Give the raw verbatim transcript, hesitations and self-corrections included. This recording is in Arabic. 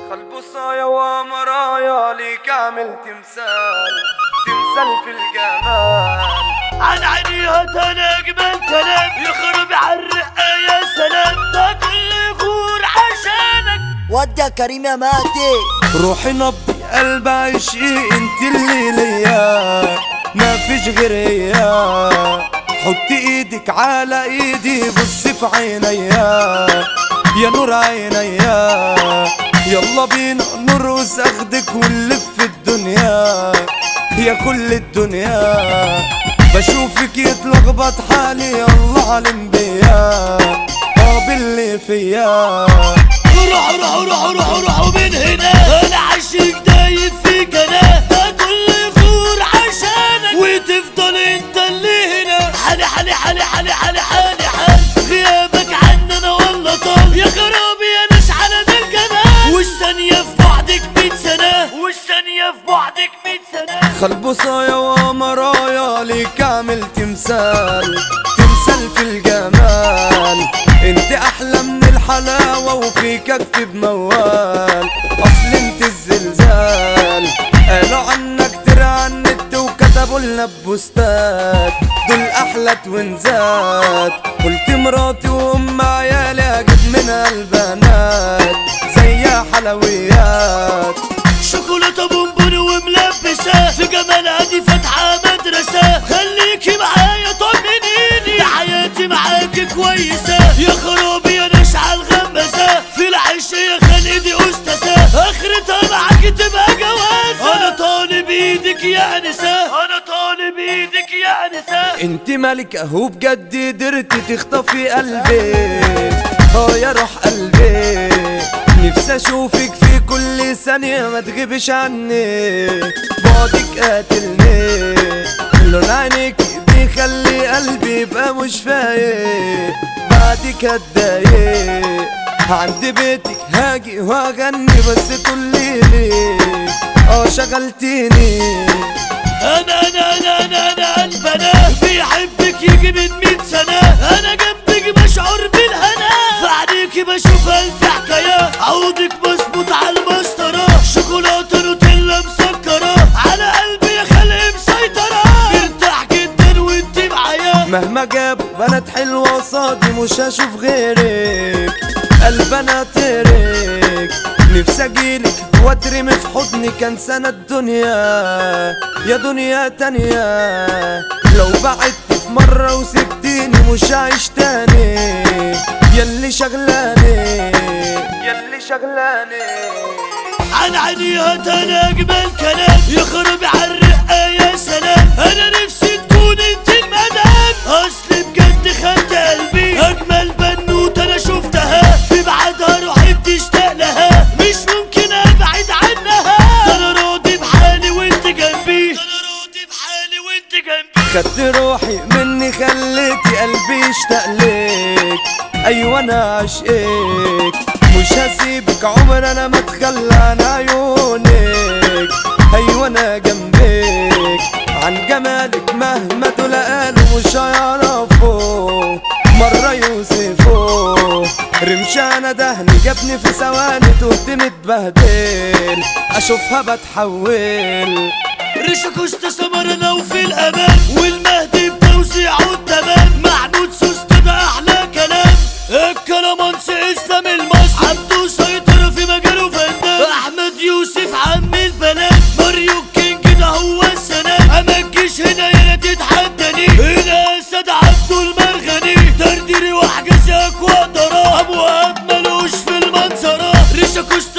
خلبصايا ومرايا ليك عامل تمثال، تمثال في الجمال. عن عينيها انا اجمل كلام يخرب عالرقه يا سلام، ده كل يغور عشانك ودي يا كريم يا مهدي. روحي نبضي قلب عشقي انت اللي ليا ما فيش غير هي، حطي ايدك على ايدي بصي في عينيا يا نور عينيا، يلا بينا نرقص اخدك ونلف في الدنيا يا كل الدنيا، بشوفك يتلخبط حالي الله علم بيا اه باللي فيا. روحوا روحوا روحوا روحوا روحوا من هنا، انا عاشق دايب فيك انا، ده كل يغور عشانك وتفضل انت اللي هنا. حالي حالي حالي حالي حالي حالي حالي غيابك عننا والله طال يا خرابي يا ناس على ذا الجمال، والثانية في بعدك مية سنة، والثانية في بعدك مية سنة. خلبصايا ومرايا ليك عامل تمثال، تمثال في الجمال. انت احلى من الحلاوة وفيك اكتب موال، اصل انت الزلزال. قالوا عنك ترى عن النت وكتبوا لنا ببوستات دول احلى توينزات، قلت مراتي وام عيالي اجيب منها البنات زي حلويات. شوكولاتة بونبوني وملبسة في جمالها دي فاتحة مدرسة، خليكي معايا طمنيني ده حياتي معاكي كويسة يا خرابي يا نشعة الغمسة، في العيش يا خلقي دي أستاذة آخرتها معاكي تبقى جوازة. أنا طالب إيدك يا نساء، أنا طالب إيدك يا نساء. انت ملكة اهو بجد قدرتي تخطفي قلبي اه يا روح قلبي، نفسي اشوفك في كل ثانية ما تغيبش عني، بعدك قاتلني، لون عينيك بيخلي قلبي يبقى مش فايق، بعدك اتضايق، عند بيتك هاجي واغني بس تقولي لي اه شغلتيني. انا انا انا انا انا قلب انا بيحبك يجي من مية سنة، انا جنبك بشعر بالهنا، في عينيكي بشوف الف حكاية، عودك مظبوط على المسطرة، شوكولاتة نوتيلا مسكرة، على قلبي يا خلق مسيطرة، مرتاح جدا وانتي معايا. مهما جابوا بنات حلوة قصادي مش هشوف غيرك، قلب انا طيرك، نفسي اجيلك واترمي في حضنك انسى انا الدنيا يا دنيا تانية، لو بعدت في مرة وسبتيني مش هعيش تاني، ياللي شغلاني ياللي شغلاني. عن عينيها انا اجمل كلام يخرب عالرقة يا سلام، انا نفسي تكون انت المدام، اصل بجد خدت قلبي اجمل بنوت انا شفتها، في بعدها روحي بتشتاق لها مش ممكن ابعد عنها، ده انا راضي بحالي وانت جنبي، ده انا راضي بحالي وانت جنبي. خدت روحي مني خليتي قلبي يشتاق لك، ايوه انا عشقك مش هسيبك عمر انا ما اتخلى عن عيونك، ايوه انا جنبك، عن جمالك مهما دول قالوا مش هيعرفوا مرة يوصفوا، رمشانة دهني جابني في ثواني تهت متبهدل، اشوفها بتحول. ريشة كوستا سمرنا وفي الامان، والمهدي بتوسيعه التمام، محمود سوست ده احلى كلام، الكلامانس اسلام المصري، عبده سيطرة في مجاله فنان، احمد يوسف عم البلد، ماريو كينج ده هو السنان، اما تجيش هنا يا تتحداني، هنا اسد عبده المرغني، درديري واحجز اكوا ضرا، ابو اب ملوش في المنظرة، ريشة كوستا